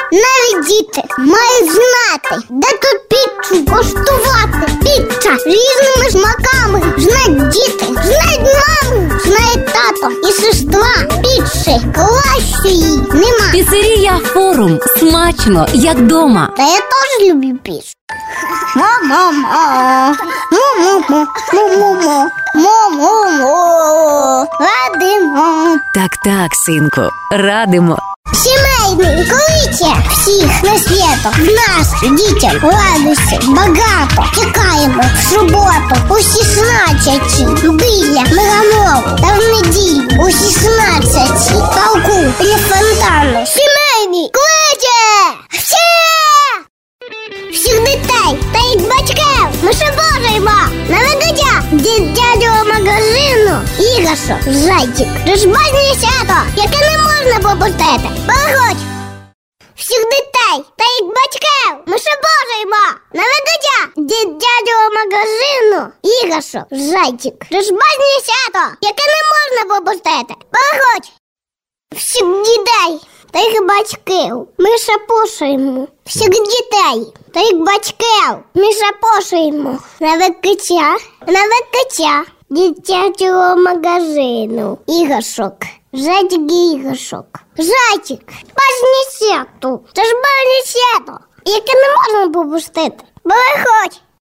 Навіть діти мають знати, де тут піцу коштувати. Піца різними смаками. Знають діти, знають маму, знає тато і сестра. Піци кращої нема. Піцерія Форум. Смачно, як дома. Та я теж люблю піцу. Мо-мо-мо, мо-мо-мо, мо-мо-мо, радимо. Так, синку, радимо. Сімейний кличе всіх на свято. В нас, дітям, радості багато. Чекаємо в суботу у 16-й біля Миронова. Та в неділю у 16-й полку біля фонтану. Сімейний кличе всіх дітей та їх батьків. Ми ще бажаємо на викриття дитячого магазину іграшок «Зайчик». Розбазне свято, яке не можна пропустити. Переходь! Всіх дітей та їх батьків. Ми ще бажаємо на викриття дитячого магазину іграшок «Зайчик». Розбазне свято, яке не можна пропустити. Переходь! Всіх дітей та їх батьків ми шапошуємо. Всіх дітей та їх батьків ми шапошуємо на викриття дитячого магазину іграшок. Зайчик іграшок. Зайчик, бажне свято. Це ж бажне свято, яке не можна пропустити. Переходь!